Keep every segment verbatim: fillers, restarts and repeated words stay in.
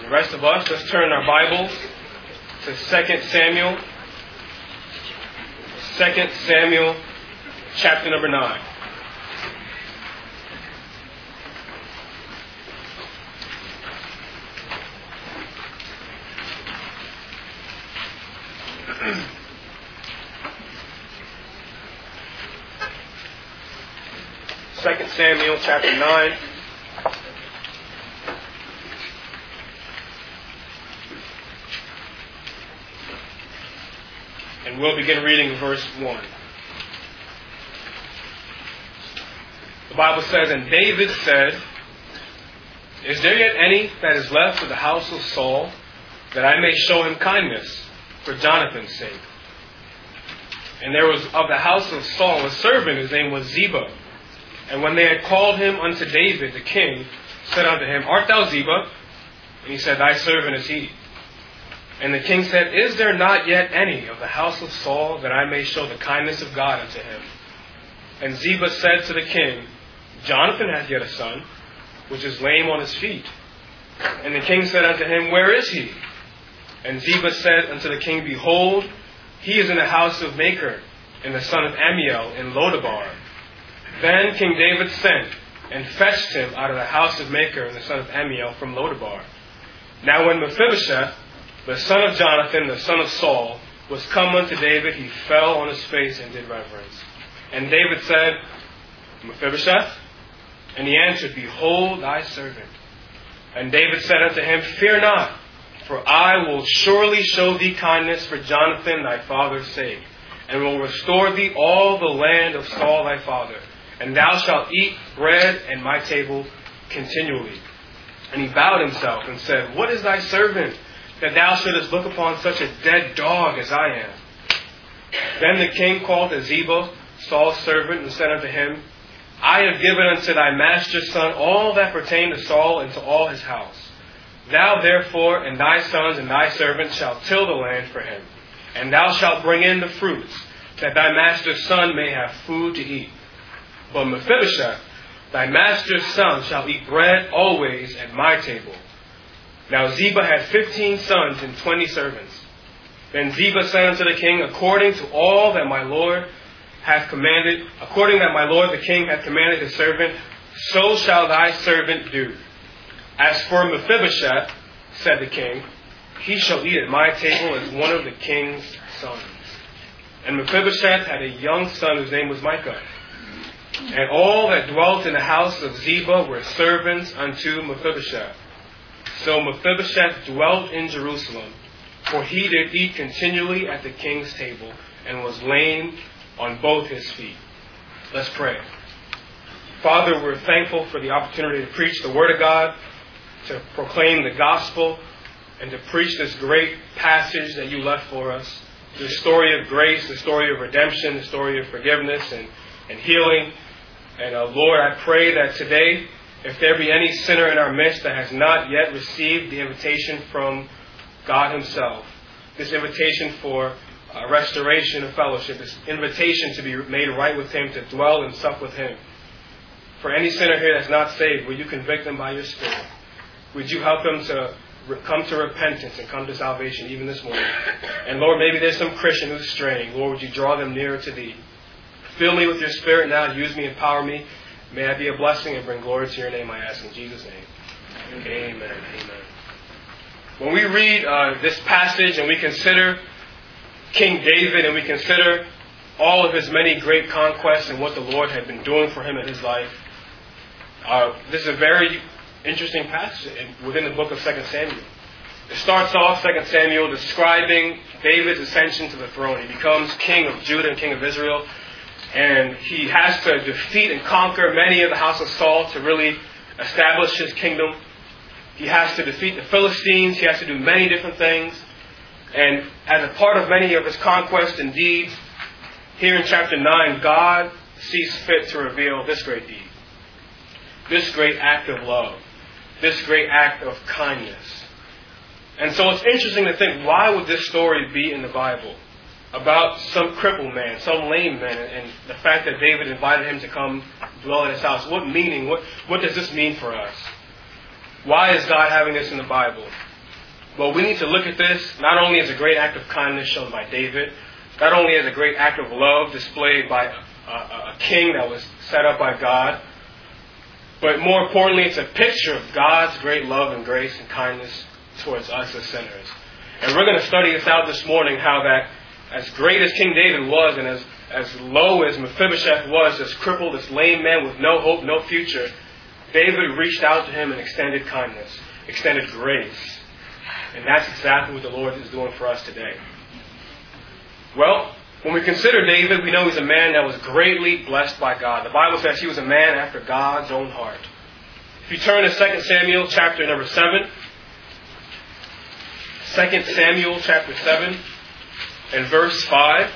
The rest of us, let's turn our Bibles to Second Samuel. Second Samuel, chapter number nine. Second Samuel, chapter nine. And we'll begin reading verse one. The Bible says, "And David said, Is there yet any that is left of the house of Saul, that I may show him kindness for Jonathan's sake? And there was of the house of Saul a servant, whose name was Ziba. And when they had called him unto David, the king said unto him, Art thou Ziba? And he said, Thy servant is he. And the king said, Is there not yet any of the house of Saul, that I may show the kindness of God unto him? And Ziba said to the king, Jonathan hath yet a son, which is lame on his feet. And the king said unto him, Where is he? And Ziba said unto the king, Behold, he is in the house of Machir, and the son of Ammiel in Lodabar. Then King David sent and fetched him out of the house of Machir, and the son of Ammiel from Lodabar. Now when Mephibosheth, the son of Jonathan, the son of Saul, was come unto David, he fell on his face and did reverence. And David said, Mephibosheth? And he answered, Behold thy servant. And David said unto him, Fear not, for I will surely show thee kindness for Jonathan thy father's sake, and will restore thee all the land of Saul thy father, and thou shalt eat bread at my table continually. And he bowed himself and said, What is thy servant, that thou shouldest look upon such a dead dog as I am? Then the king called to Ziba, Saul's servant, and said unto him, I have given unto thy master's son all that pertain to Saul and to all his house. Thou therefore and thy sons and thy servants shalt till the land for him, and thou shalt bring in the fruits, that thy master's son may have food to eat. But Mephibosheth, thy master's son, shall eat bread always at my table. Now Ziba had fifteen sons and twenty servants. Then Ziba said unto the king, According to all that my lord hath commanded, according that my lord the king hath commanded his servant, so shall thy servant do. As for Mephibosheth, said the king, he shall eat at my table as one of the king's sons. And Mephibosheth had a young son whose name was Micah. And all that dwelt in the house of Ziba were servants unto Mephibosheth. So Mephibosheth dwelt in Jerusalem, for he did eat continually at the king's table, and was lame on both his feet. Let's pray. Father, we're thankful for the opportunity to preach the Word of God, to proclaim the gospel, and to preach this great passage that you left for us. The story of grace, the story of redemption, the story of forgiveness and, and healing. And uh, Lord, I pray that today, if there be any sinner in our midst that has not yet received the invitation from God himself, this invitation for uh, restoration of fellowship, this invitation to be made right with him, to dwell and sup with him. For any sinner here that's not saved, will you convict them by your Spirit? Would you help them to re- come to repentance and come to salvation even this morning? And Lord, maybe there's some Christian who's straying. Lord, would you draw them nearer to thee? Fill me with your Spirit now. Use me, empower me. May I be a blessing and bring glory to your name, I ask in Jesus' name. Amen. Amen. When we read uh, this passage and we consider King David and we consider all of his many great conquests and what the Lord had been doing for him in his life, uh, this is a very interesting passage within the book of Second Samuel. It starts off, Second Samuel, describing David's ascension to the throne. He becomes king of Judah and king of Israel. And he has to defeat and conquer many of the house of Saul to really establish his kingdom. He has to defeat the Philistines. He has to do many different things. And as a part of many of his conquests and deeds, here in chapter nine, God sees fit to reveal this great deed. This great act of love. This great act of kindness. And so it's interesting to think, why would this story be in the Bible? About some crippled man, some lame man, and the fact that David invited him to come dwell in his house. What meaning, what, what does this mean for us? Why is God having this in the Bible? Well, we need to look at this not only as a great act of kindness shown by David, not only as a great act of love displayed by a, a, a king that was set up by God, but more importantly, it's a picture of God's great love and grace and kindness towards us as sinners. And we're going to study this out this morning, how that as great as King David was and as, as low as Mephibosheth was, this crippled, this lame man with no hope, no future, David reached out to him and extended kindness, extended grace. And that's exactly what the Lord is doing for us today. Well, when we consider David, we know he's a man that was greatly blessed by God. The Bible says he was a man after God's own heart. If you turn to Second Samuel chapter number seven, Second Samuel chapter seven and verse five.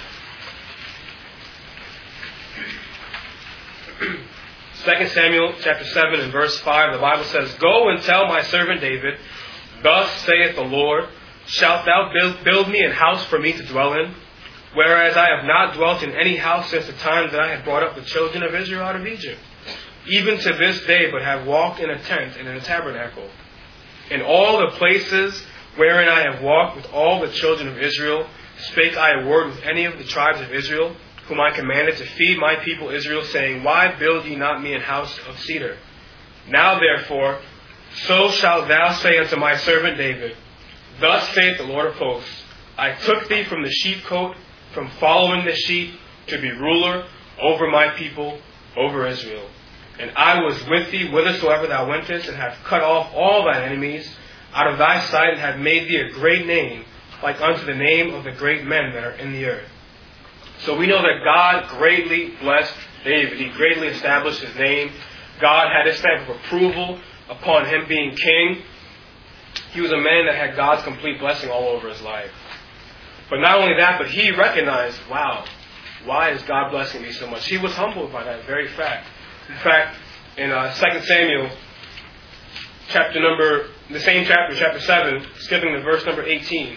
Second Samuel chapter seven and verse five, the Bible says, "Go and tell my servant David, thus saith the Lord, shalt thou build, build me an house for me to dwell in? Whereas I have not dwelt in any house since the time that I had brought up the children of Israel out of Egypt, even to this day, but have walked in a tent and in a tabernacle. In all the places wherein I have walked with all the children of Israel, spake I a word with any of the tribes of Israel, whom I commanded to feed my people Israel, saying, Why build ye not me an house of cedar? Now therefore, so shalt thou say unto my servant David, Thus saith the Lord of hosts, I took thee from the sheepcote, from following the sheep, to be ruler over my people, over Israel. And I was with thee whithersoever thou wentest, and have cut off all thine enemies out of thy sight, and have made thee a great name, like unto the name of the great men that are in the earth." So we know that God greatly blessed David. He greatly established his name. God had his stamp of approval upon him being king. He was a man that had God's complete blessing all over his life. But not only that, but he recognized, wow, why is God blessing me so much? He was humbled by that very fact. In fact, in uh, Second Samuel, chapter number, the same chapter, chapter seven, skipping to verse number eighteen.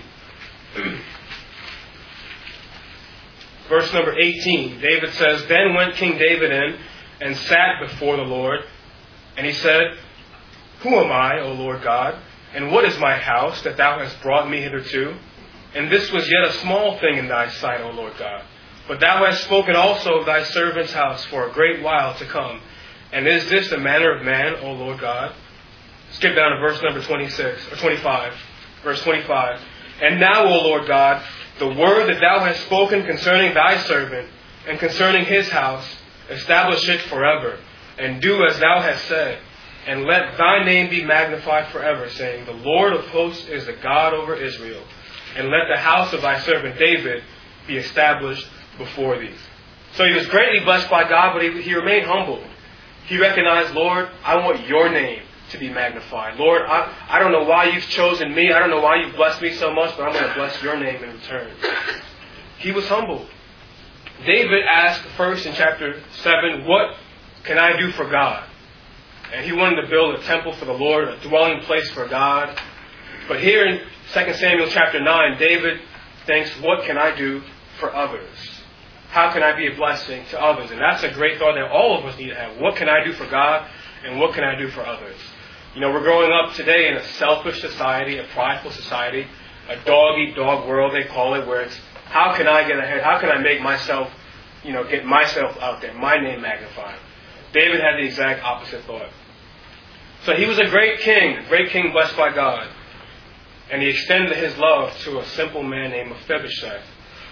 Verse number eighteen, David says, "Then went King David in and sat before the Lord, and he said, Who am I, O Lord God, and what is my house that thou hast brought me hitherto? And this was yet a small thing in thy sight, O Lord God. But thou hast spoken also of thy servant's house for a great while to come. And is this the manner of man, O Lord God?" Skip down to verse number twenty-six, or twenty-five. Verse twenty-five. "And now, O Lord God, the word that thou hast spoken concerning thy servant, and concerning his house, establish it forever, and do as thou hast said. And let thy name be magnified forever, saying, The Lord of hosts is the God over Israel. And let the house of thy servant David be established before thee." So he was greatly blessed by God, but he, he remained humble. He recognized, Lord, I want your name to be magnified. Lord, I, I don't know why you've chosen me. I don't know why you've blessed me so much, but I'm going to bless your name in return. He was humble. David asked first in chapter seven, what can I do for God? And he wanted to build a temple for the Lord, a dwelling place for God. But here in Second Samuel chapter nine, David thinks, what can I do for others? How can I be a blessing to others? And that's a great thought that all of us need to have. What can I do for God, and what can I do for others? You know, we're growing up today in a selfish society, a prideful society, a dog-eat-dog world, they call it, where it's, how can I get ahead? How can I make myself, you know, get myself out there, my name magnified? David had the exact opposite thought. So he was a great king, a great king blessed by God. And he extended his love to a simple man named Mephibosheth.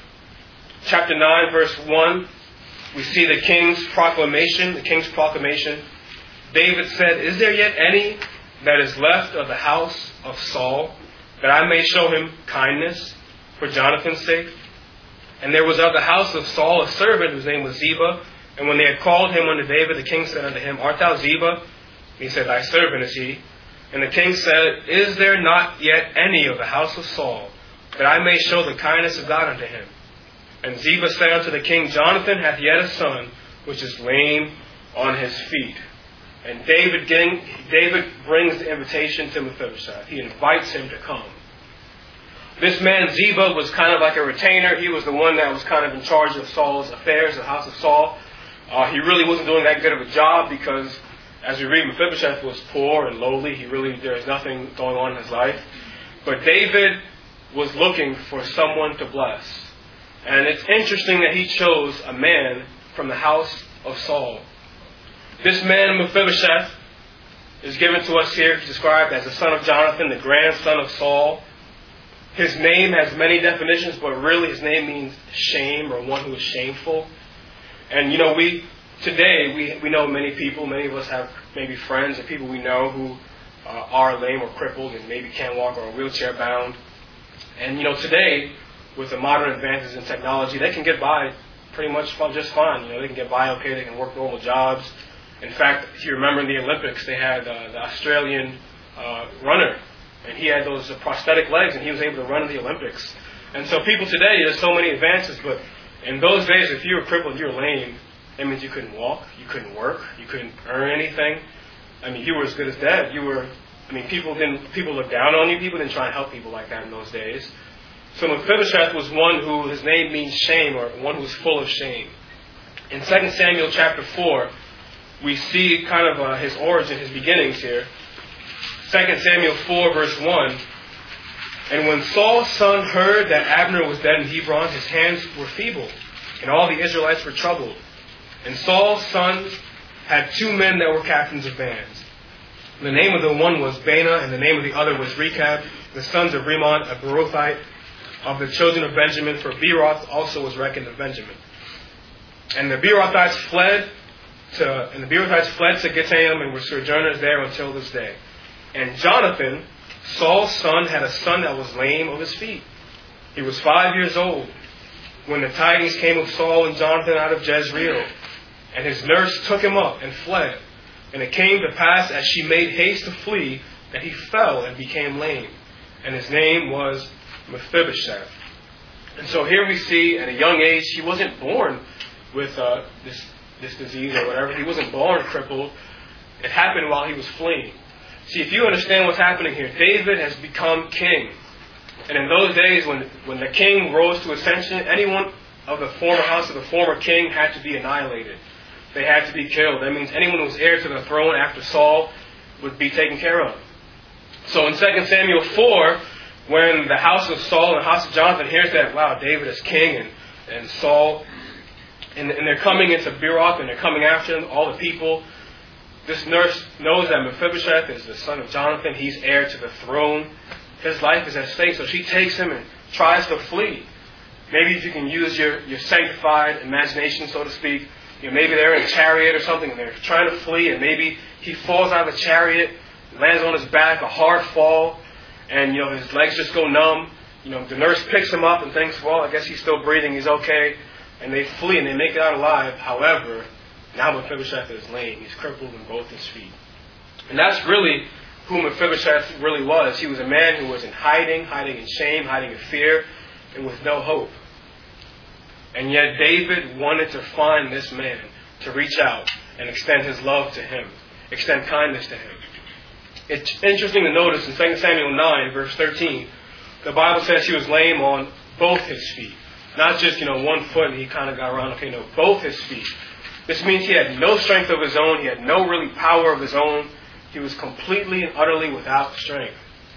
Chapter nine, verse one, we see the king's proclamation, the king's proclamation. David said, Is there yet any that is left of the house of Saul, that I may show him kindness for Jonathan's sake? And there was of the house of Saul a servant whose name was Ziba. And when they had called him unto David, the king said unto him, Art thou Ziba? And he said, Thy servant is he. And the king said, Is there not yet any of the house of Saul, that I may show the kindness of God unto him? And Ziba said unto the king, Jonathan hath yet a son, which is lame on his feet. And David, David brings the invitation to Mephibosheth. He invites him to come. This man Ziba was kind of like a retainer. He was the one that was kind of in charge of Saul's affairs, the house of Saul. Uh, he really wasn't doing that good of a job because, as we read, Mephibosheth was poor and lowly. He really, there was nothing going on in his life. But David was looking for someone to bless. And it's interesting that he chose a man from the house of Saul. This man, Mephibosheth, is given to us here, described as the son of Jonathan, the grandson of Saul. His name has many definitions, but really his name means shame, or one who is shameful. And you know, we today we, we know many people, many of us have maybe friends and people we know who uh, are lame or crippled and maybe can't walk or are wheelchair bound. And you know, today, with the modern advances in technology, they can get by pretty much just fine. You know, they can get by okay, they can work normal jobs. In fact, if you remember in the Olympics, they had uh, the Australian uh, runner, and he had those uh, prosthetic legs, and he was able to run in the Olympics. And so people today, there's so many advances, but in those days, if you were crippled, you were lame, that means you couldn't walk, you couldn't work, you couldn't earn anything. I mean, you were as good as dead. You were, I mean, people didn't, people looked down on you, people didn't try and help people like that in those days. So Mephibosheth was one who, his name means shame, or one who was full of shame. In Second Samuel chapter four, we see kind of uh, his origin, his beginnings here. Second Samuel four, verse one. And when Saul's son heard that Abner was dead in Hebron, his hands were feeble, and all the Israelites were troubled. And Saul's sons had two men that were captains of bands. The name of the one was Baanah, and the name of the other was Rechab, the sons of Rimmon, a Beerothite, of the children of Benjamin, for Beeroth also was reckoned of Benjamin. And the Beerothites fled to, and the Beerothites fled to Gittaim and were sojourners there until this day. And Jonathan, Saul's son, had a son that was lame of his feet. He was five years old when the tidings came of Saul and Jonathan out of Jezreel. And his nurse took him up and fled. And it came to pass, as she made haste to flee, that he fell and became lame. And his name was Mephibosheth. And so here we see, at a young age, he wasn't born with uh, this, this disease or whatever. He wasn't born crippled. It happened while he was fleeing. See, if you understand what's happening here, David has become king. And in those days, when, when the king rose to ascension, anyone of the former house of the former king had to be annihilated. They had to be killed. That means anyone who was heir to the throne after Saul would be taken care of. So in Second Samuel four, when the house of Saul and the house of Jonathan hears that, wow, David is king, and, and Saul, and, and they're coming into Beeroth, and they're coming after him, all the people. This nurse knows that Mephibosheth is the son of Jonathan. He's heir to the throne. His life is at stake, so she takes him and tries to flee. Maybe if you can use your, your sanctified imagination, so to speak, you know, maybe they're in a chariot or something, and they're trying to flee, and maybe he falls out of the chariot, lands on his back, a hard fall, and you know his legs just go numb. You know, the nurse picks him up and thinks, well, I guess he's still breathing, he's okay, and they flee and they make it out alive. However, now Mephibosheth is lame. He's crippled in both his feet. And that's really who Mephibosheth really was. He was a man who was in hiding, hiding in shame, hiding in fear, and with no hope. And yet David wanted to find this man, to reach out and extend his love to him, extend kindness to him. It's interesting to notice in Second Samuel nine, verse thirteen, the Bible says he was lame on both his feet. Not just, you know, one foot and he kind of got around. Okay, no, both his feet. This means he had no strength of his own. He had no really power of his own. He was completely and utterly without strength.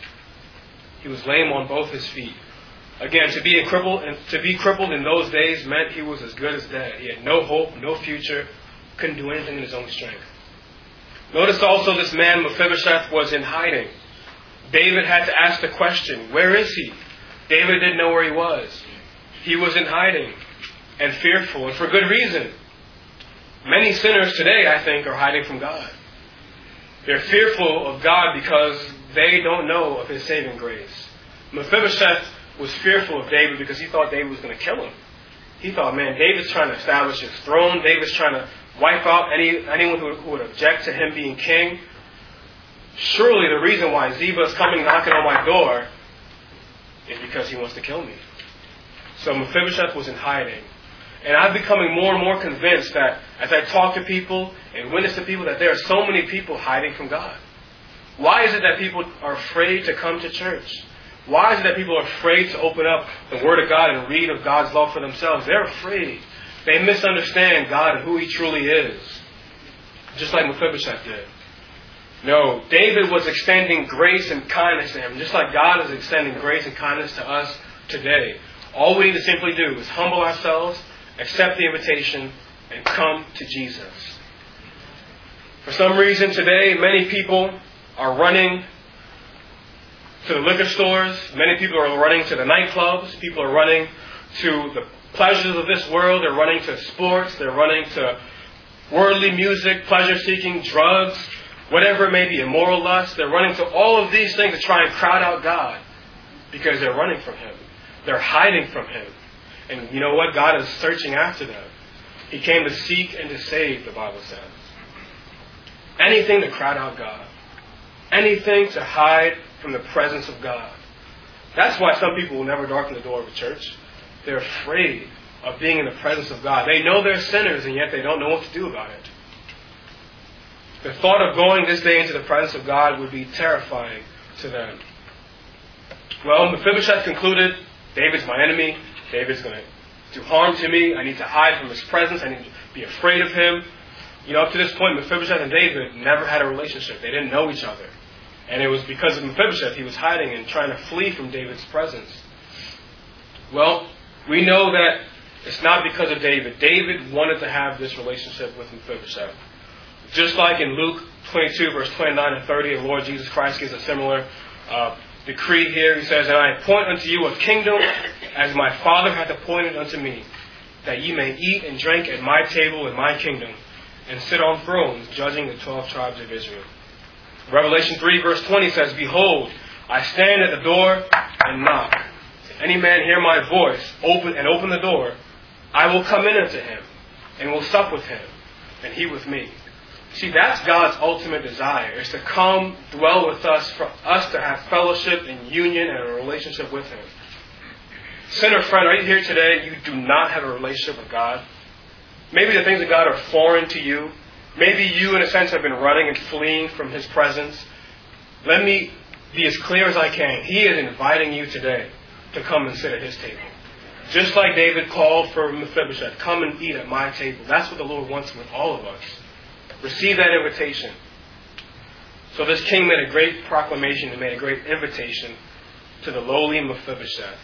He was lame on both his feet. Again, to be a crippled and to be crippled in those days meant he was as good as dead. He had no hope, no future, couldn't do anything in his own strength. Notice also this man Mephibosheth was in hiding. David had to ask the question, where is he? David didn't know where he was. He was in hiding and fearful, and for good reason. Many sinners today, I think, are hiding from God. They're fearful of God because they don't know of His saving grace. Mephibosheth was fearful of David because he thought David was going to kill him. He thought, man, David's trying to establish his throne. David's trying to wipe out any anyone who, who would object to him being king. Surely the reason why Ziba is coming knocking on my door is because he wants to kill me. So Mephibosheth was in hiding. And I'm becoming more and more convinced that as I talk to people and witness to people that there are so many people hiding from God. Why is it that people are afraid to come to church? Why is it that people are afraid to open up the Word of God and read of God's love for themselves? They're afraid. They misunderstand God and who He truly is. Just like Mephibosheth did. No, David was extending grace and kindness to him, just like God is extending grace and kindness to us today. All we need to simply do is humble ourselves, accept the invitation, and come to Jesus. For some reason today, many people are running to the liquor stores. Many people are running to the nightclubs. People are running to the pleasures of this world. They're running to sports. They're running to worldly music, pleasure-seeking, drugs, whatever it may be, immoral lust. They're running to all of these things to try and crowd out God because they're running from Him. They're hiding from Him. And you know what? God is searching after them. He came to seek and to save, the Bible says. Anything to crowd out God. Anything to hide from the presence of God. That's why some people will never darken the door of a church. They're afraid of being in the presence of God. They know they're sinners, and yet they don't know what to do about it. The thought of going this day into the presence of God would be terrifying to them. Well, Mephibosheth concluded, David's my enemy. David's going to do harm to me. I need to hide from his presence. I need to be afraid of him. You know, up to this point, Mephibosheth and David never had a relationship. They didn't know each other. And it was because of Mephibosheth he was hiding and trying to flee from David's presence. Well, we know that it's not because of David. David wanted to have this relationship with Mephibosheth. Just like in Luke twenty-two, verse twenty-nine and thirty, the Lord Jesus Christ gives a similar uh, decree here. He says, "And I appoint unto you a kingdom as my Father hath appointed unto me, that ye may eat and drink at my table in my kingdom, and sit on thrones, judging the twelve tribes of Israel." Revelation three, verse twenty says, "Behold, I stand at the door and knock. If any man hear my voice open and open the door, I will come in unto him, and will sup with him, and he with me." See, that's God's ultimate desire, is to come, dwell with us, for us to have fellowship and union and a relationship with Him. Sinner friend, right here today, you do not have a relationship with God. Maybe the things of God are foreign to you. Maybe you, in a sense, have been running and fleeing from His presence. Let me be as clear as I can. He is inviting you today to come and sit at His table. Just like David called for Mephibosheth, come and eat at my table. That's what the Lord wants with all of us. Receive that invitation. So this king made a great proclamation and made a great invitation to the lowly Mephibosheth.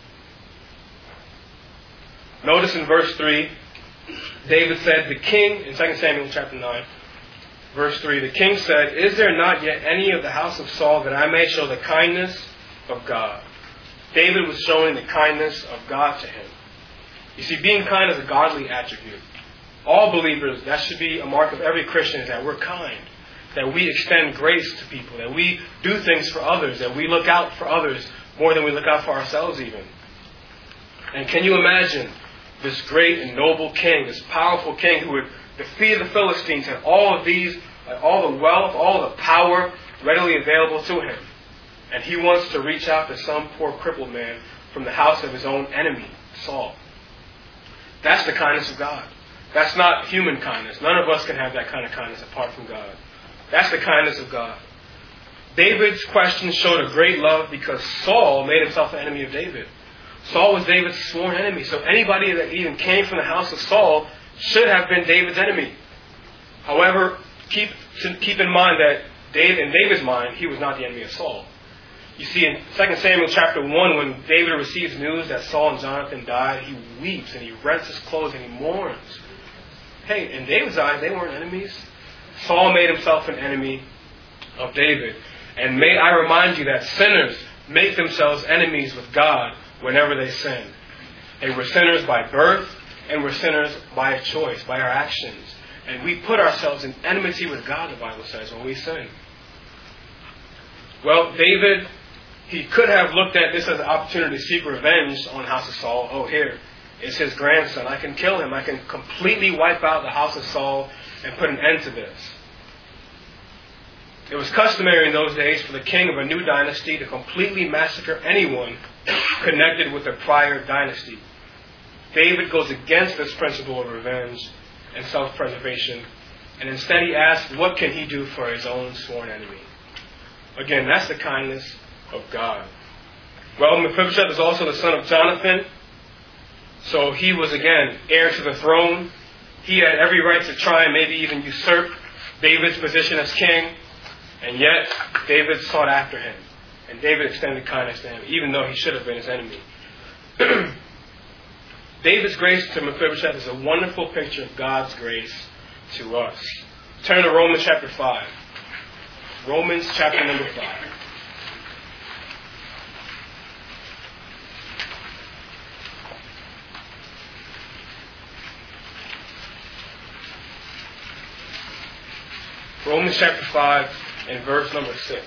Notice in verse three, David said, the king, in Second Samuel chapter nine, verse three, the king said, "Is there not yet any of the house of Saul that I may show the kindness of God?" David was showing the kindness of God to him. You see, being kind is a godly attribute. All believers, that should be a mark of every Christian, is that we're kind, that we extend grace to people, that we do things for others, that we look out for others more than we look out for ourselves even. And can you imagine this great and noble king, this powerful king who had defeated the Philistines, had all of these, all the wealth, all the power readily available to him. And he wants to reach out to some poor crippled man from the house of his own enemy, Saul. That's the kindness of God. That's not human kindness. None of us can have that kind of kindness apart from God. That's the kindness of God. David's question showed a great love because Saul made himself an enemy of David. Saul was David's sworn enemy. So anybody that even came from the house of Saul should have been David's enemy. However, keep, keep in mind that David, in David's mind, he was not the enemy of Saul. You see, in Second Samuel chapter one, when David receives news that Saul and Jonathan died, he weeps and he rents his clothes and he mourns. Hey, in David's eyes, they weren't enemies. Saul made himself an enemy of David. And may I remind you that sinners make themselves enemies with God whenever they sin. Hey, we're sinners by birth, and we're sinners by a choice, by our actions. And we put ourselves in enmity with God, the Bible says, when we sin. Well, David, he could have looked at this as an opportunity to seek revenge on the house of Saul. Oh, here. It's his grandson. I can kill him. I can completely wipe out the house of Saul and put an end to this. It was customary in those days for the king of a new dynasty to completely massacre anyone connected with the prior dynasty. David goes against this principle of revenge and self-preservation, and instead he asks, what can he do for his own sworn enemy? Again, that's the kindness of God. Well, Mephibosheth is also the son of Jonathan. So he was, again, heir to the throne. He had every right to try and maybe even usurp David's position as king. And yet, David sought after him. And David extended kindness to him, even though he should have been his enemy. David's grace to Mephibosheth is a wonderful picture of God's grace to us. Turn to Romans chapter five. Romans chapter number five. Romans chapter five and verse number six.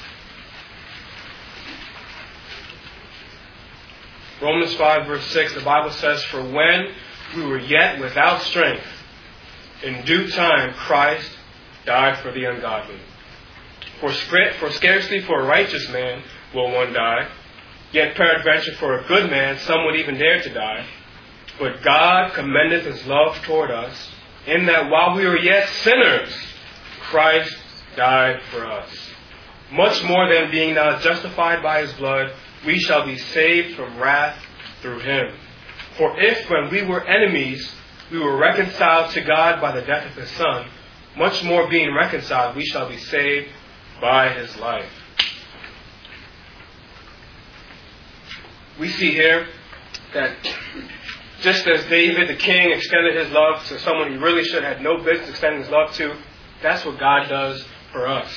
Romans five verse six, the Bible says, "For when we were yet without strength, in due time Christ died for the ungodly. For, for scarcely for a righteous man will one die, yet peradventure for a good man some would even dare to die. But God commendeth his love toward us, in that while we were yet sinners, Christ died for us. Much more than being now justified by his blood, we shall be saved from wrath through him. For if when we were enemies, we were reconciled to God by the death of his Son, much more being reconciled, we shall be saved by his life." We see here that just as David, the king, extended his love to someone he really should have had no business extending his love to, that's what God does for us.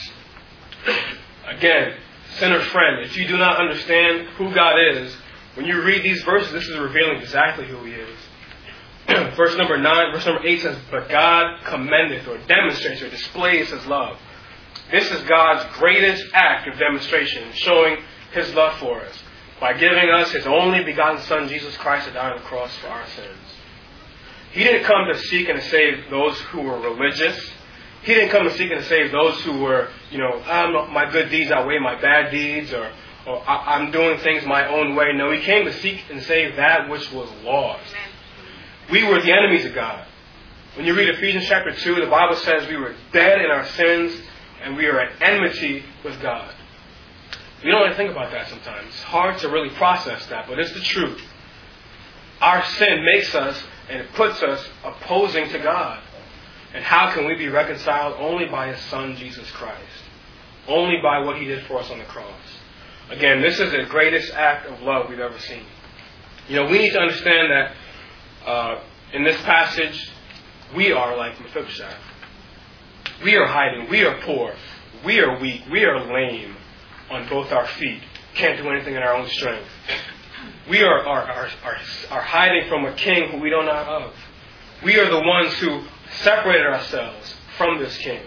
Again, sinner friend, if you do not understand who God is, when you read these verses, this is revealing exactly who he is. Verse number nine, verse number eight says, "But God commendeth," or demonstrates, or displays his love. This is God's greatest act of demonstration, showing his love for us, by giving us his only begotten Son, Jesus Christ, to die on the cross for our sins. He didn't come to seek and to save those who were religious. He didn't come to seek and to save those who were, you know, I'm, my good deeds outweigh my bad deeds, or, or I'm doing things my own way. No, he came to seek and save that which was lost. We were the enemies of God. When you read Ephesians chapter two, the Bible says we were dead in our sins and we are at enmity with God. We don't really think about that sometimes. It's hard to really process that, but it's the truth. Our sin makes us and it puts us opposing to God. And how can we be reconciled? Only by his Son, Jesus Christ. Only by what he did for us on the cross. Again, this is the greatest act of love we've ever seen. You know, we need to understand that uh, in this passage, we are like Mephibosheth. We are hiding. We are poor. We are weak. We are lame on both our feet. Can't do anything in our own strength. We are, are, are, are, are hiding from a king who we don't know of. We are the ones who separated ourselves from this king.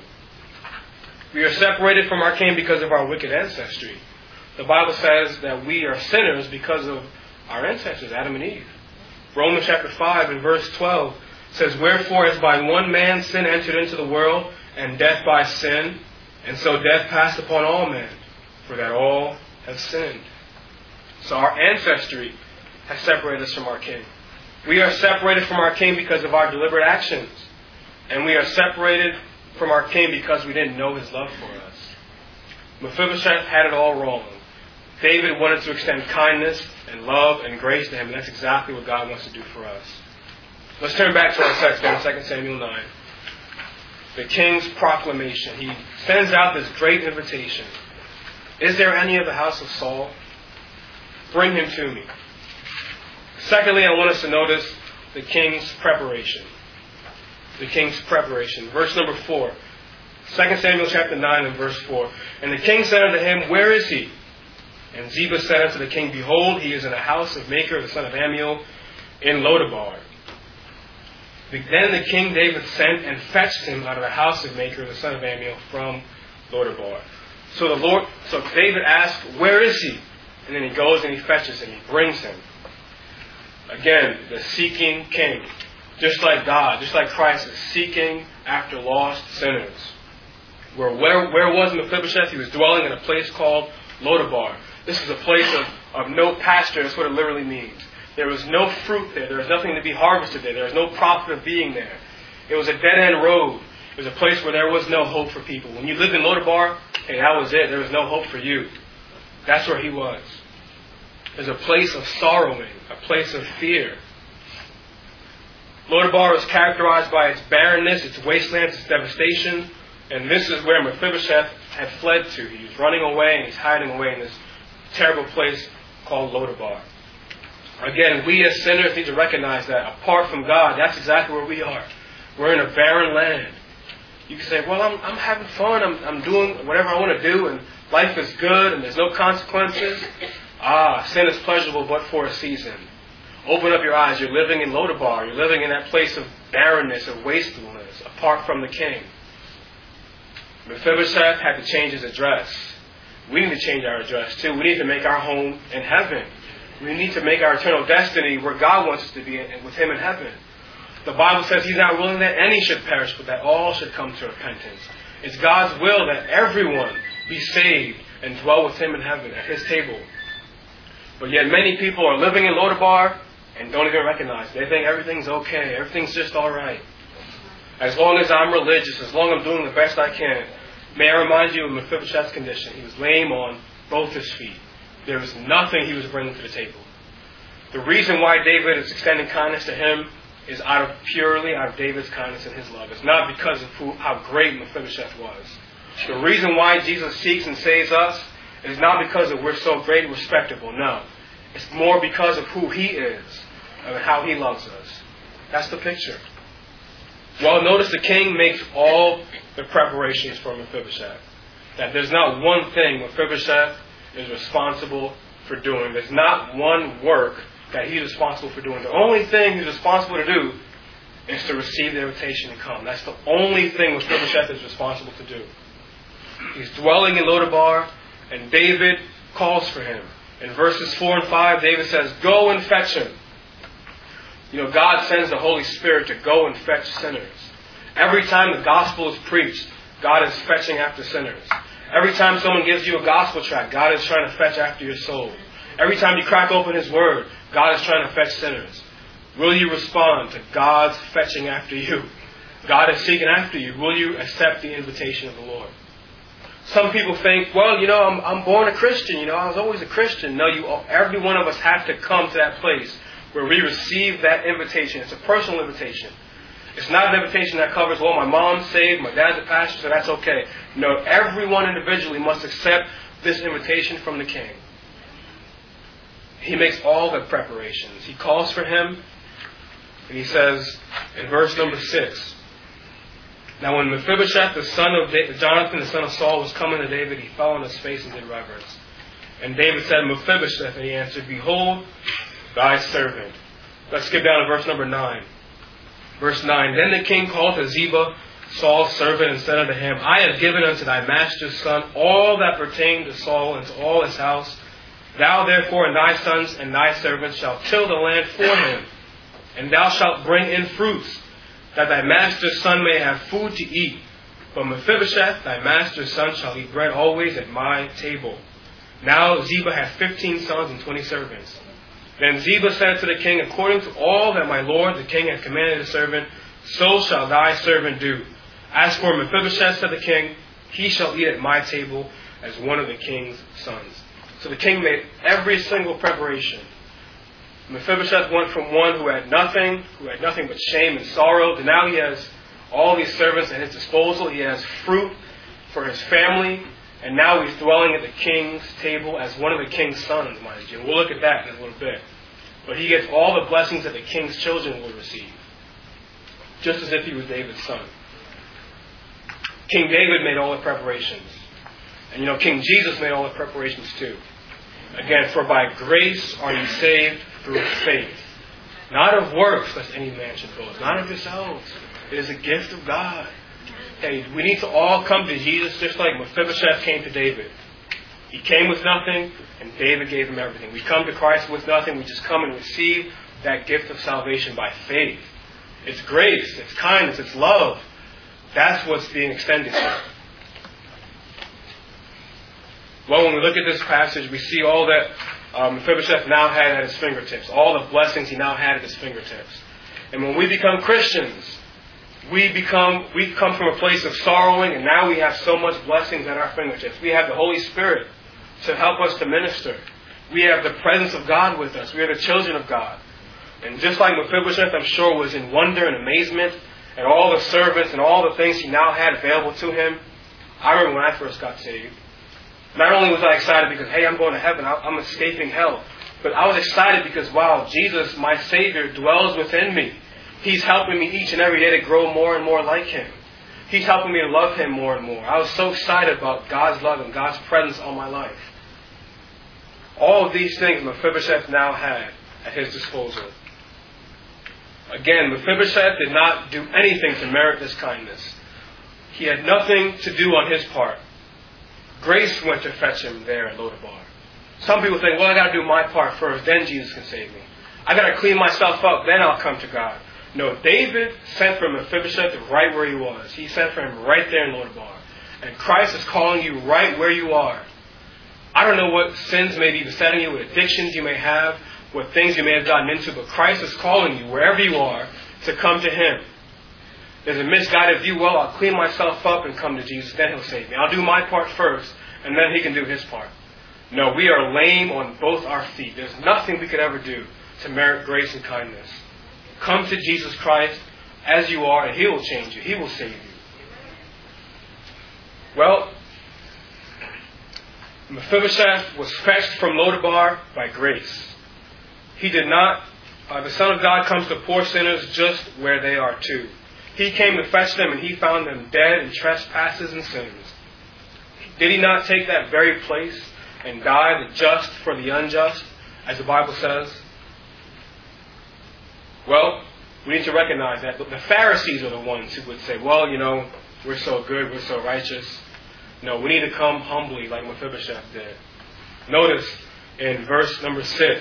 We are separated from our king because of our wicked ancestry. The Bible says that we are sinners because of our ancestors, Adam and Eve. Romans chapter five and verse twelve says, "Wherefore as by one man sin entered into the world, and death by sin, and so death passed upon all men, for that all have sinned." So our ancestry has separated us from our king. We are separated from our king because of our deliberate actions. And we are separated from our king because we didn't know his love for us. Mephibosheth had it all wrong. David wanted to extend kindness and love and grace to him, and that's exactly what God wants to do for us. Let's turn back to our text in Second Samuel nine. The king's proclamation. He sends out this great invitation. "Is there any of the house of Saul? Bring him to me." Secondly, I want us to notice the king's preparation. The king's preparation. Verse number four. Second Samuel chapter nine and verse four. "And the king said unto him, Where is he? And Ziba said unto the king, Behold, he is in the house of Machir the son of Ammiel in Lodabar. Then the king David sent and fetched him out of the house of Machir the son of Ammiel from Lodabar." So the Lord, so David asked, "Where is he?" And then he goes and he fetches him. He brings him. Again, the seeking king. Just like God, just like Christ is seeking after lost sinners. Where, where, where was Mephibosheth? He was dwelling in a place called Lodabar. This is a place of, of no pasture. That's what it literally means. There was no fruit there. There was nothing to be harvested there. There was no profit of being there. It was a dead-end road. It was a place where there was no hope for people. When you lived in Lodabar, hey, that was it. There was no hope for you. That's where he was. There's a place of sorrowing, a place of fear. Lodabar was characterized by its barrenness, its wastelands, its devastation. And this is where Mephibosheth had fled to. He was running away and he's hiding away in this terrible place called Lodabar. Again, we as sinners need to recognize that apart from God, that's exactly where we are. We're in a barren land. You can say, well, I'm, I'm having fun. I'm, I'm doing whatever I want to do and life is good and there's no consequences. Ah, sin is pleasurable but for a season. Open up your eyes. You're living in Lodabar. You're living in that place of barrenness, of wastefulness, apart from the king. Mephibosheth had to change his address. We need to change our address too. We need to make our home in heaven. We need to make our eternal destiny where God wants us to be with Him in heaven. The Bible says He's not willing that any should perish, but that all should come to repentance. It's God's will that everyone be saved and dwell with Him in heaven at His table. But yet many people are living in Lodabar and don't even recognize. They think everything's okay. Everything's just all right. As long as I'm religious, as long as I'm doing the best I can. May I remind you of Mephibosheth's condition. He was lame on both his feet. There was nothing he was bringing to the table. The reason why David is extending kindness to him is out of purely out of David's kindness and his love. It's not because of who, how great Mephibosheth was. The reason why Jesus seeks and saves us is not because of we're so great and respectable. No. It's more because of who He is and how He loves us. That's the picture. Well, notice the king makes all the preparations for Mephibosheth. That there's not one thing Mephibosheth is responsible for doing. There's not one work that he's responsible for doing. The only thing he's responsible to do is to receive the invitation to come. That's the only thing Mephibosheth is responsible to do. He's dwelling in Lodabar, and David calls for him. In verses four and five, David says, go and fetch him. You know, God sends the Holy Spirit to go and fetch sinners. Every time the gospel is preached, God is fetching after sinners. Every time someone gives you a gospel tract, God is trying to fetch after your soul. Every time you crack open His Word, God is trying to fetch sinners. Will you respond to God's fetching after you? God is seeking after you. Will you accept the invitation of the Lord? Some people think, well, you know, I'm, I'm born a Christian. You know, I was always a Christian. No, you, every one of us have to come to that place where we receive that invitation. It's a personal invitation. It's not an invitation that covers, well, my mom's saved, my dad's a pastor, so that's okay. No, everyone individually must accept this invitation from the King. He makes all the preparations. He calls for him, and he says in verse number six, now when Mephibosheth, the son of Jonathan, the son of Saul, was coming to David, he fell on his face and did reverence. And David said, Mephibosheth, and he answered, behold, thy servant. Let's skip down to verse number nine. Verse nine, then the king called to Ziba, Saul's servant, and said unto him, I have given unto thy master's son all that pertained to Saul and to all his house. Thou therefore and thy sons and thy servants shall till the land for him, and thou shalt bring in fruits, that thy master's son may have food to eat. But Mephibosheth, thy master's son, shall eat bread always at my table. Now Ziba hath fifteen sons and twenty servants. Then Ziba said to the king, according to all that my lord the king hath commanded his servant, so shall thy servant do. As for Mephibosheth, said the king, he shall eat at my table as one of the king's sons. So the king made every single preparation. Mephibosheth went from one who had nothing, who had nothing but shame and sorrow, to now he has all these servants at his disposal. He has fruit for his family, and now he's dwelling at the king's table as one of the king's sons, mind you. We'll look at that in a little bit. But he gets all the blessings that the king's children will receive, just as if he was David's son. King David made all the preparations. And you know, King Jesus made all the preparations too. Again, for by grace are you saved through faith. Not of works, lest any man should boast. Not of yourselves. It is a gift of God. Hey, we need to all come to Jesus just like Mephibosheth came to David. He came with nothing, and David gave him everything. We come to Christ with nothing. We just come and receive that gift of salvation by faith. It's grace. It's kindness. It's love. That's what's being extended here. Well, when we look at this passage, we see all that um, Mephibosheth now had at his fingertips. All the blessings he now had at his fingertips. And when we become Christians, we become we come from a place of sorrowing, and now we have so much blessings at our fingertips. We have the Holy Spirit to help us to minister. We have the presence of God with us. We are the children of God. And just like Mephibosheth, I'm sure, was in wonder and amazement and all the servants and all the things he now had available to him. I remember when I first got saved. Not only was I excited because, hey, I'm going to heaven, I'm escaping hell, but I was excited because, wow, Jesus, my Savior, dwells within me. He's helping me each and every day to grow more and more like him. He's helping me to love him more and more. I was so excited about God's love and God's presence on my life. All of these things Mephibosheth now had at his disposal. Again, Mephibosheth did not do anything to merit this kindness. He had nothing to do on his part. Grace went to fetch him there at Lodabar. Some people think, well, I got to do my part first, then Jesus can save me. I got to clean myself up, then I'll come to God. No, David sent for Mephibosheth right where he was. He sent for him right there in Lodabar. And Christ is calling you right where you are. I don't know what sins may be besetting you, what addictions you may have, what things you may have gotten into, but Christ is calling you wherever you are to come to him. There's a misguided view, well, I'll clean myself up and come to Jesus, then he'll save me. I'll do my part first, and then he can do his part. No, we are lame on both our feet. There's nothing we could ever do to merit grace and kindness. Come to Jesus Christ as you are, and he will change you. He will save you. Well, Mephibosheth was fetched from Lodabar by grace. He did not, uh, the Son of God comes to poor sinners just where they are too. He came to fetch them, and he found them dead in trespasses and sins. Did he not take that very place and die the just for the unjust, as the Bible says? Well, we need to recognize that the Pharisees are the ones who would say, well, you know, we're so good, we're so righteous. No, we need to come humbly like Mephibosheth did. Notice in verse number six,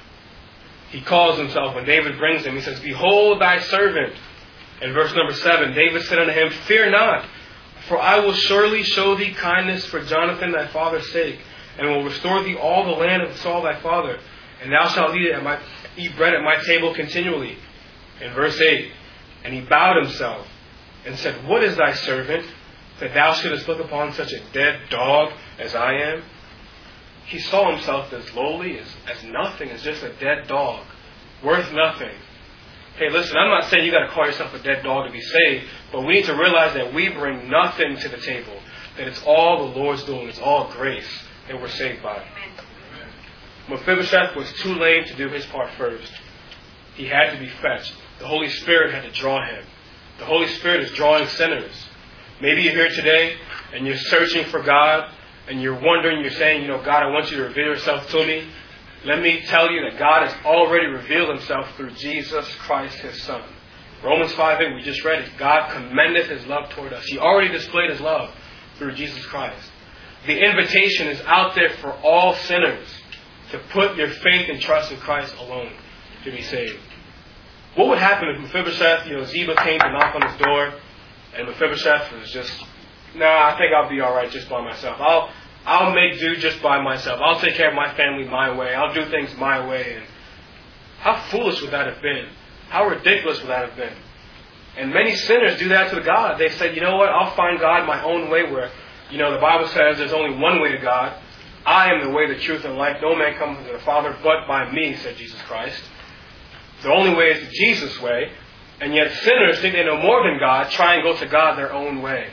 he calls himself, when David brings him, he says, behold thy servant. In verse number seven, David said unto him, fear not, for I will surely show thee kindness for Jonathan thy father's sake, and will restore thee all the land of Saul thy father, and thou shalt eat, at my, eat bread at my table continually. In verse eight, and he bowed himself and said, what is thy servant, that thou shouldest look upon such a dead dog as I am? He saw himself as lowly, as, as nothing, as just a dead dog, worth nothing. Hey, listen, I'm not saying you got to call yourself a dead dog to be saved, but we need to realize that we bring nothing to the table, that it's all the Lord's doing, it's all grace that we're saved by. Mephibosheth was too lame to do his part first. He had to be fetched. The Holy Spirit had to draw him. The Holy Spirit is drawing sinners. Maybe you're here today and you're searching for God and you're wondering, you're saying, you know, God, I want you to reveal yourself to me. Let me tell you that God has already revealed himself through Jesus Christ, his Son. Romans five eight, we just read it. God commendeth his love toward us. He already displayed his love through Jesus Christ. The invitation is out there for all sinners to put your faith and trust in Christ alone to be saved. What would happen if Mephibosheth, you know, Ziba came to knock on his door, and Mephibosheth was just, nah, I think I'll be all right just by myself. I'll I'll make do just by myself. I'll take care of my family my way. I'll do things my way. And how foolish would that have been? How ridiculous would that have been? And many sinners do that to God. They say, you know what, I'll find God my own way where, you know, the Bible says there's only one way to God. I am the way, the truth, and life. No man comes to the Father but by me, said Jesus Christ. The only way is Jesus' way. And yet sinners think they know more than God, try and go to God their own way.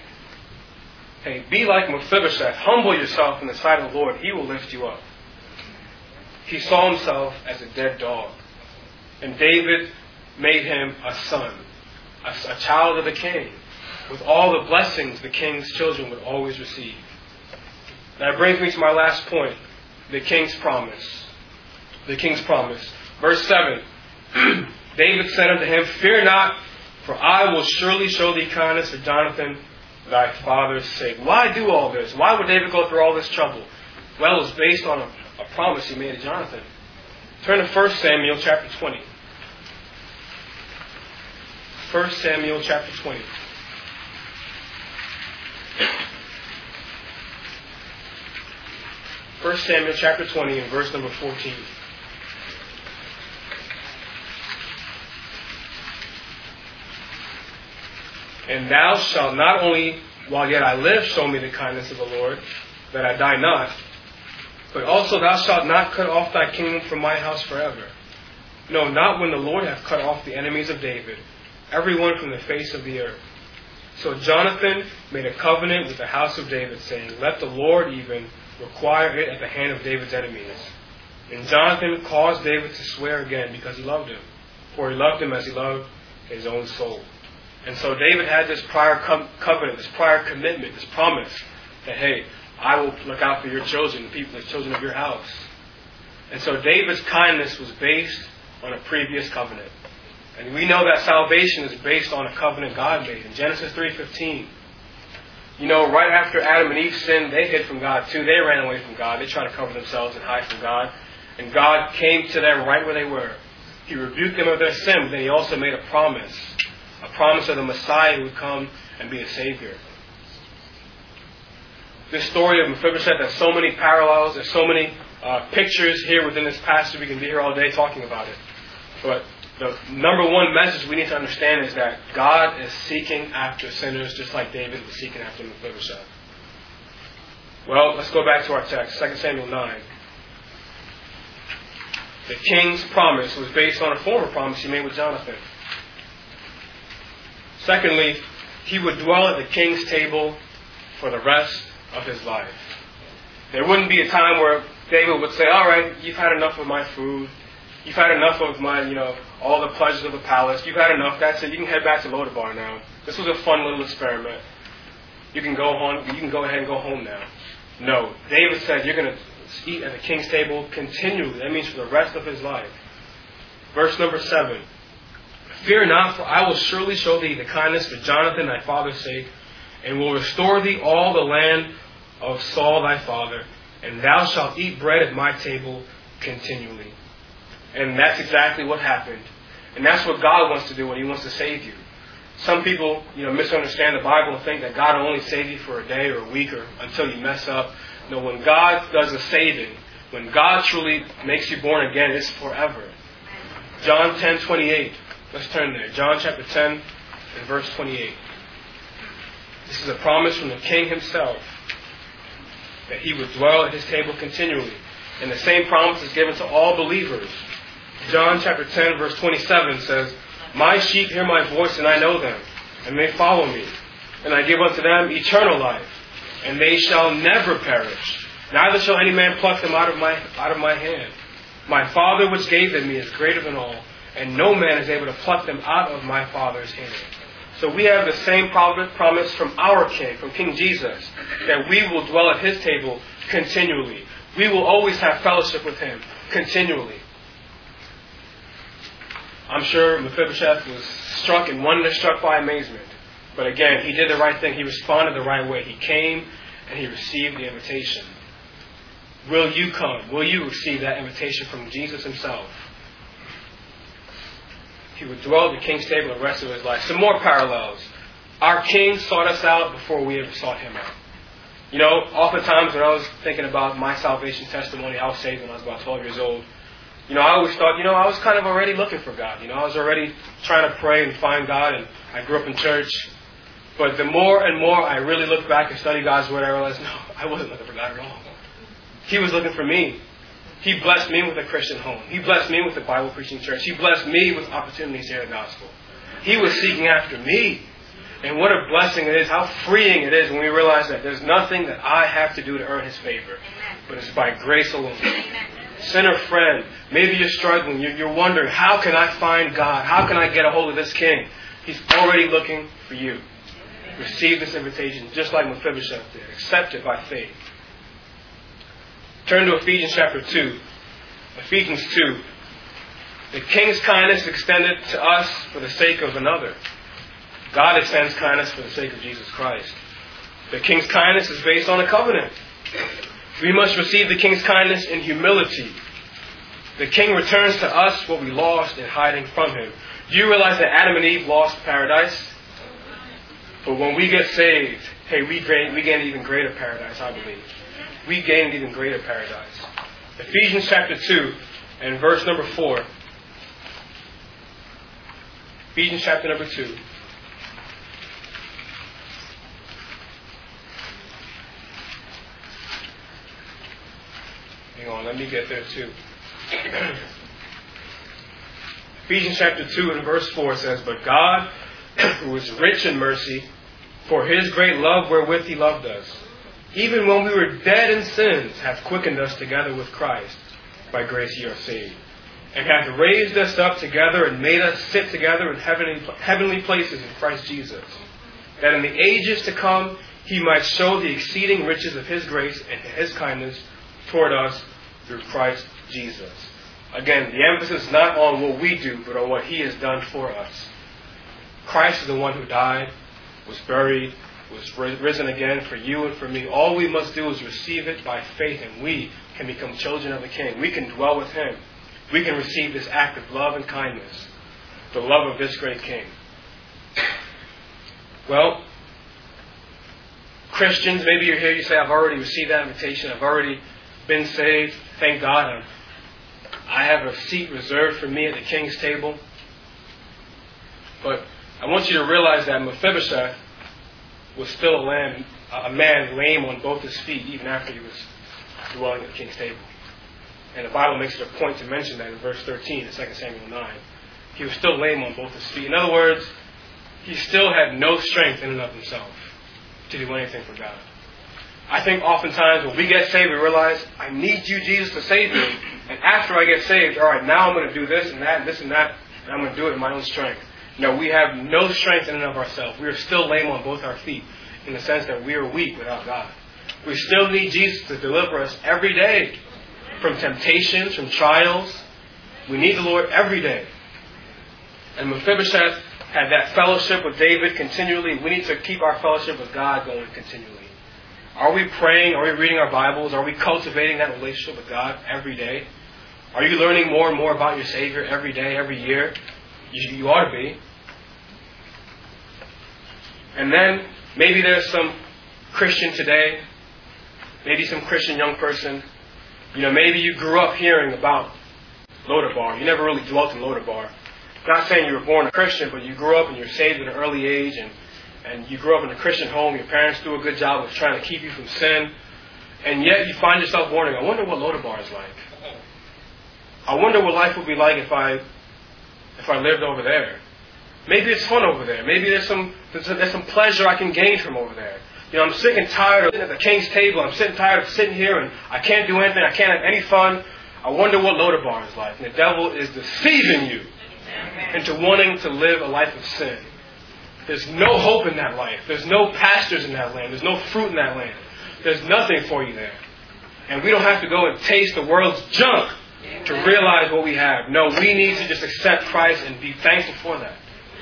Hey, be like Mephibosheth. Humble yourself in the sight of the Lord. He will lift you up. He saw himself as a dead dog. And David made him a son, a, a child of the king, with all the blessings the king's children would always receive. That brings me to my last point, the king's promise. The king's promise. Verse seven, David said unto him, fear not, for I will surely show thee kindness for Jonathan thy father's sake. Why do all this? Why would David go through all this trouble? Well, it was based on a, a promise he made to Jonathan. Turn to First Samuel chapter twenty. First Samuel chapter twenty. First Samuel chapter twenty and verse number fourteen. And thou shalt not only, while yet I live, show me the kindness of the Lord, that I die not, but also thou shalt not cut off thy kingdom from my house forever. No, not when the Lord hath cut off the enemies of David, everyone from the face of the earth. So Jonathan made a covenant with the house of David, saying, let the Lord even require it at the hand of David's enemies. And Jonathan caused David to swear again because he loved him, for he loved him as he loved his own soul. And so David had this prior co- covenant, this prior commitment, this promise that, hey, I will look out for your children, the people, the children of your house. And so David's kindness was based on a previous covenant. And we know that salvation is based on a covenant God made. In Genesis three fifteen, you know, right after Adam and Eve sinned, they hid from God too. They ran away from God. They tried to cover themselves and hide from God. And God came to them right where they were. He rebuked them of their sin, but then He also made a promise. A promise of the Messiah who would come and be a Savior. This story of Mephibosheth has so many parallels. There's so many uh, pictures here within this passage. We can be here all day talking about it. But the number one message we need to understand is that God is seeking after sinners just like David was seeking after Mephibosheth. Well, let's go back to our text, Second Samuel nine. The king's promise was based on a former promise he made with Jonathan. Secondly, he would dwell at the king's table for the rest of his life. There wouldn't be a time where David would say, all right, you've had enough of my food. You've had enough of my, you know, all the pleasures of the palace. You've had enough. That's it. You can head back to Lodabar now. This was a fun little experiment. You can go on. You can go ahead and go home now. No. David said you're going to eat at the king's table continually. That means for the rest of his life. Verse number seven. Fear not, for I will surely show thee the kindness for Jonathan thy father's sake, and will restore thee all the land of Saul thy father, and thou shalt eat bread at my table continually. And that's exactly what happened. And that's what God wants to do when He wants to save you. Some people, you know, misunderstand the Bible and think that God will only save you for a day or a week or until you mess up. No, when God does a saving, when God truly makes you born again, it's forever. John ten twenty-eight. Let's turn there. John chapter ten and verse twenty-eight. This is a promise from the King Himself that He would dwell at His table continually. And the same promise is given to all believers. John chapter ten verse twenty-seven says, my sheep hear my voice, and I know them, and they follow me. And I give unto them eternal life, and they shall never perish. Neither shall any man pluck them out of my out of my hand. My Father which gave them me is greater than all, and no man is able to pluck them out of my Father's hand. So we have the same promise from our King, from King Jesus, that we will dwell at His table continually. We will always have fellowship with Him continually. I'm sure Mephibosheth was struck and wonder-struck by amazement. But again, he did the right thing. He responded the right way. He came and he received the invitation. Will you come? Will you receive that invitation from Jesus Himself? He would dwell at the king's table the rest of his life. Some more parallels. Our King sought us out before we ever sought Him out. You know, oftentimes when I was thinking about my salvation testimony, I was saved when I was about twelve years old. You know, I always thought, you know, I was kind of already looking for God. You know, I was already trying to pray and find God, and I grew up in church. But the more and more I really look back and study God's Word, I realized, no, I wasn't looking for God at all. He was looking for me. He blessed me with a Christian home. He blessed me with a Bible preaching church. He blessed me with opportunities to hear the gospel. He was seeking after me. And what a blessing it is, how freeing it is when we realize that there's nothing that I have to do to earn His favor, but it's by grace alone. Sinner friend, maybe you're struggling. You're, you're wondering, how can I find God? How can I get a hold of this King? He's already looking for you. Receive this invitation just like Mephibosheth did. Accept it by faith. Turn to Ephesians chapter two. Ephesians two. The King's kindness extended to us for the sake of another. God extends kindness for the sake of Jesus Christ. The King's kindness is based on a covenant. We must receive the King's kindness in humility. The King returns to us what we lost in hiding from Him. Do you realize that Adam and Eve lost paradise? But when we get saved, hey, we gain, we gain an even greater paradise, I believe. We gain an even greater paradise. Ephesians chapter two and verse number four. Ephesians chapter number two. Hang on, let me get there too. Ephesians chapter two and verse four says, "But God, who is rich in mercy, for His great love wherewith He loved us, even when we were dead in sins, hath quickened us together with Christ. By grace ye are saved. And hath raised us up together and made us sit together in heavenly, heavenly places in Christ Jesus, that in the ages to come He might show the exceeding riches of His grace and His kindness toward us through Christ Jesus." Again, the emphasis is not on what we do, but on what He has done for us. Christ is the one who died, was buried, was risen again for you and for me. All we must do is receive it by faith, and we can become children of the King. We can dwell with Him. We can receive this act of love and kindness, the love of this great King. Well, Christians, maybe you're here, you say, "I've already received that invitation. I've already been saved. Thank God. I have a seat reserved for me at the King's table." But I want you to realize that Mephibosheth was still a, lamb, a man lame on both his feet even after he was dwelling at the King's table. And the Bible makes it a point to mention that in verse thirteen in Second Samuel nine. He was still lame on both his feet. In other words, he still had no strength in and of himself to do anything for God. I think oftentimes when we get saved, we realize, I need you, Jesus, to save me. And after I get saved, all right, now I'm going to do this and that and this and that, and I'm going to do it in my own strength. No, we have no strength in and of ourselves. We are still lame on both our feet in the sense that we are weak without God. We still need Jesus to deliver us every day from temptations, from trials. We need the Lord every day. And Mephibosheth had that fellowship with David continually. We need to keep our fellowship with God going continually. Are we praying? Are we reading our Bibles? Are we cultivating that relationship with God every day? Are you learning more and more about your Savior every day, every year? You, you ought to be. And then maybe there's some Christian today, maybe some Christian young person. You know, maybe you grew up hearing about Lodabar. You never really dwelt in Lodabar. Not saying you were born a Christian, but you grew up and you were saved at an early age, and, and you grew up in a Christian home. Your parents do a good job of trying to keep you from sin. And yet you find yourself wondering, I wonder what Lodabar is like. I wonder what life would be like if I if I lived over there. Maybe it's fun over there. Maybe there's some there's, there's some pleasure I can gain from over there. You know, I'm sick and tired of sitting at the King's table. I'm sick and tired of sitting here and I can't do anything. I can't have any fun. I wonder what Lodabar is like. And the devil is deceiving you into wanting to live a life of sin. There's no hope in that life. There's no pastures in that land. There's no fruit in that land. There's nothing for you there. And we don't have to go and taste the world's junk to realize what we have. No, we need to just accept Christ and be thankful for that.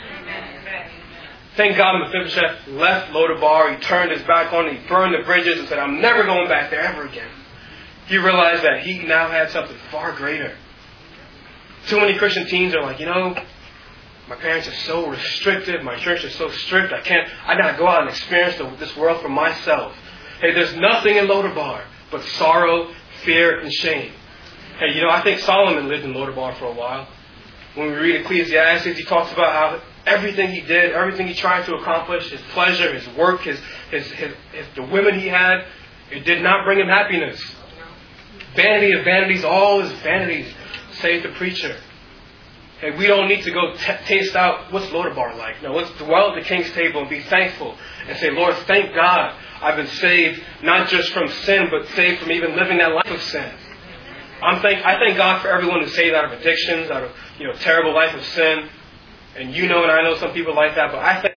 Thank God Mephibosheth left Lodabar. He turned his back on it. He burned the bridges and said, I'm never going back there ever again. He realized that he now had something far greater. Too many Christian teens are like, you know, my parents are so restrictive. My church is so strict. I can't, I got to go out and experience the, this world for myself. Hey, there's nothing in Lodabar but sorrow, fear, and shame. Hey, you know, I think Solomon lived in Lodabar for a while. When we read Ecclesiastes, he talks about how everything he did, everything he tried to accomplish, his pleasure, his work, his, his, his, his the women he had, it did not bring him happiness. Vanity of vanities, all is vanities, saith the preacher. Hey, we don't need to go t- taste out what's Lodabar like. No, let's dwell at the King's table and be thankful and say, Lord, thank God I've been saved not just from sin, but saved from even living that life of sin. I'm thank I thank God for everyone who's saved out of addictions, out of you know terrible life of sin. And you know, and I know some people like that, but I thank